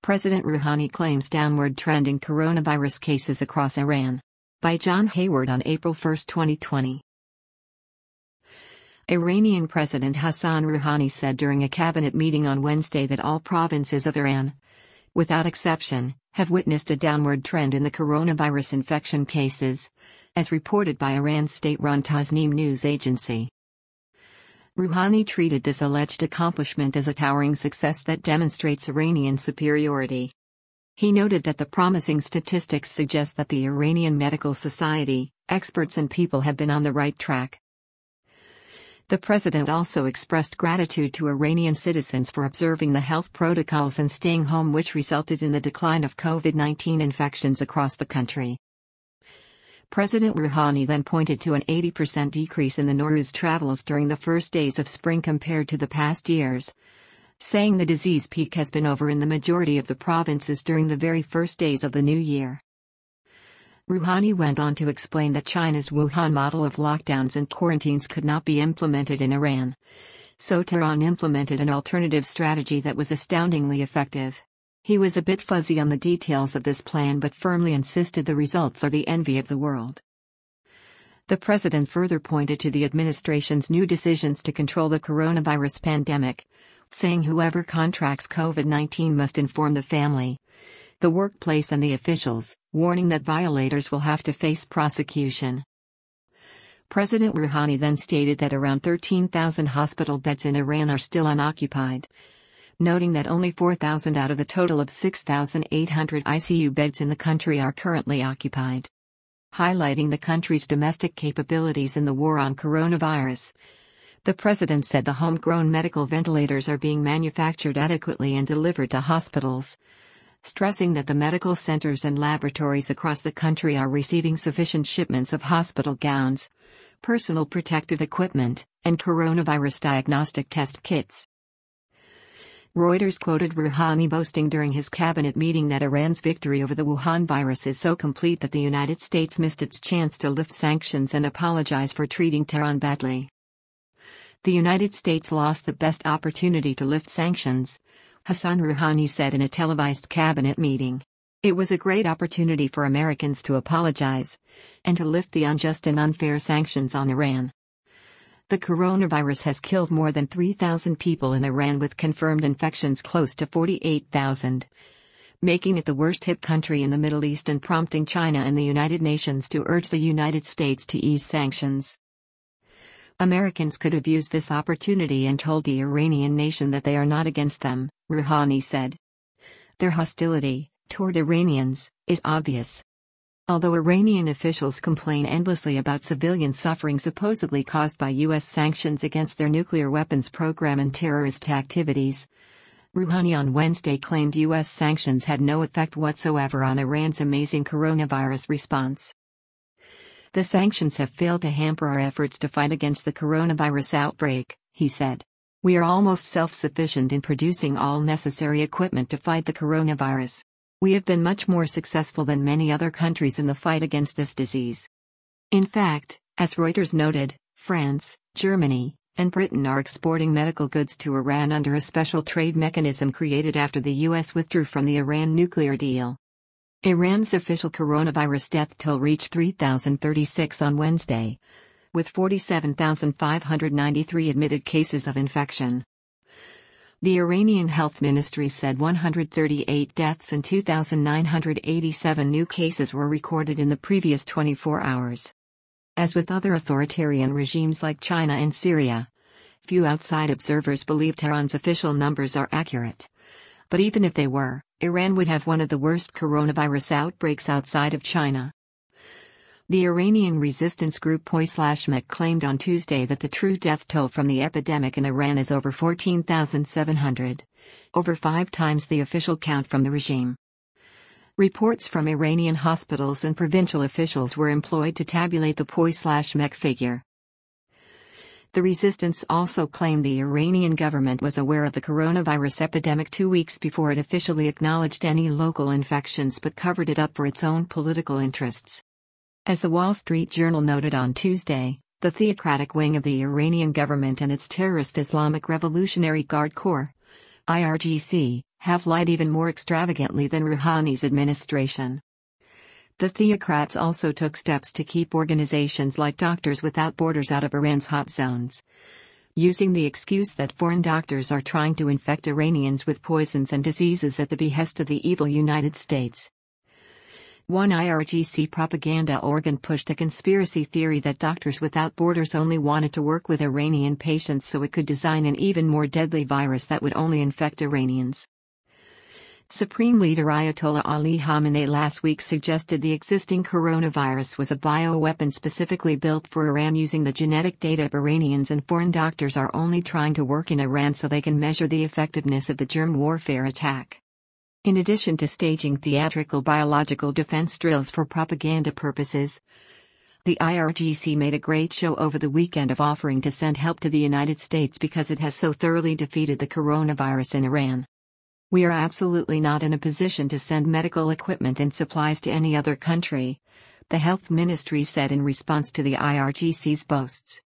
President Rouhani claims downward trend in coronavirus cases across Iran. By John Hayward on April 1, 2020. Iranian President Hassan Rouhani said during a cabinet meeting on Wednesday that all provinces of Iran, without exception, have witnessed a downward trend in the coronavirus infection cases, as reported by Iran's state-run Tasnim news agency. Rouhani treated this alleged accomplishment as a towering success that demonstrates Iranian superiority. He noted that the promising statistics suggest that the Iranian Medical Society, experts and people have been on the right track. The president also expressed gratitude to Iranian citizens for observing the health protocols and staying home, which resulted in the decline of COVID-19 infections across the country. President Rouhani then pointed to an 80% decrease in the Nowruz travels during the first days of spring compared to the past years, saying the disease peak has been over in the majority of the provinces during the very first days of the new year. Rouhani went on to explain that China's Wuhan model of lockdowns and quarantines could not be implemented in Iran, so Tehran implemented an alternative strategy that was astoundingly effective. He was a bit fuzzy on the details of this plan but firmly insisted the results are the envy of the world. The president further pointed to the administration's new decisions to control the coronavirus pandemic, saying whoever contracts COVID-19 must inform the family, the workplace and the officials, warning that violators will have to face prosecution. President Rouhani then stated that around 13,000 hospital beds in Iran are still unoccupied, noting that only 4,000 out of a total of 6,800 ICU beds in the country are currently occupied. Highlighting the country's domestic capabilities in the war on coronavirus, the president said the homegrown medical ventilators are being manufactured adequately and delivered to hospitals, stressing that the medical centers and laboratories across the country are receiving sufficient shipments of hospital gowns, personal protective equipment, and coronavirus diagnostic test kits. Reuters quoted Rouhani boasting during his cabinet meeting that Iran's victory over the Wuhan virus is so complete that the United States missed its chance to lift sanctions and apologize for treating Tehran badly. The United States lost the best opportunity to lift sanctions, Hassan Rouhani said in a televised cabinet meeting. It was a great opportunity for Americans to apologize and to lift the unjust and unfair sanctions on Iran. The coronavirus has killed more than 3,000 people in Iran with confirmed infections close to 48,000, making it the worst-hit country in the Middle East and prompting China and the United Nations to urge the United States to ease sanctions. Americans could have used this opportunity and told the Iranian nation that they are not against them, Rouhani said. Their hostility toward Iranians is obvious. Although Iranian officials complain endlessly about civilian suffering supposedly caused by U.S. sanctions against their nuclear weapons program and terrorist activities, Rouhani on Wednesday claimed U.S. sanctions had no effect whatsoever on Iran's amazing coronavirus response. The sanctions have failed to hamper our efforts to fight against the coronavirus outbreak, he said. We are almost self-sufficient in producing all necessary equipment to fight the coronavirus. We have been much more successful than many other countries in the fight against this disease. In fact, as Reuters noted, France, Germany, and Britain are exporting medical goods to Iran under a special trade mechanism created after the U.S. withdrew from the Iran nuclear deal. Iran's official coronavirus death toll reached 3,036 on Wednesday, with 47,593 admitted cases of infection. The Iranian Health Ministry said 138 deaths and 2,987 new cases were recorded in the previous 24 hours. As with other authoritarian regimes like China and Syria, few outside observers believe Tehran's official numbers are accurate. But even if they were, Iran would have one of the worst coronavirus outbreaks outside of China. The Iranian resistance group Poy/Mek claimed on Tuesday that the true death toll from the epidemic in Iran is over 14,700, over 5 times the official count from the regime. Reports from Iranian hospitals and provincial officials were employed to tabulate the Poy/Mek figure. The resistance also claimed the Iranian government was aware of the coronavirus epidemic 2 weeks before it officially acknowledged any local infections but covered it up for its own political interests. As the Wall Street Journal noted on Tuesday, the theocratic wing of the Iranian government and its terrorist Islamic Revolutionary Guard Corps, IRGC, have lied even more extravagantly than Rouhani's administration. The theocrats also took steps to keep organizations like Doctors Without Borders out of Iran's hot zones, using the excuse that foreign doctors are trying to infect Iranians with poisons and diseases at the behest of the evil United States. One IRGC propaganda organ pushed a conspiracy theory that Doctors Without Borders only wanted to work with Iranian patients so it could design an even more deadly virus that would only infect Iranians. Supreme Leader Ayatollah Ali Khamenei last week suggested the existing coronavirus was a bioweapon specifically built for Iran using the genetic data of Iranians, and foreign doctors are only trying to work in Iran so they can measure the effectiveness of the germ warfare attack. In addition to staging theatrical biological defense drills for propaganda purposes, the IRGC made a great show over the weekend of offering to send help to the United States because it has so thoroughly defeated the coronavirus in Iran. "We are absolutely not in a position to send medical equipment and supplies to any other country," the health ministry said in response to the IRGC's boasts.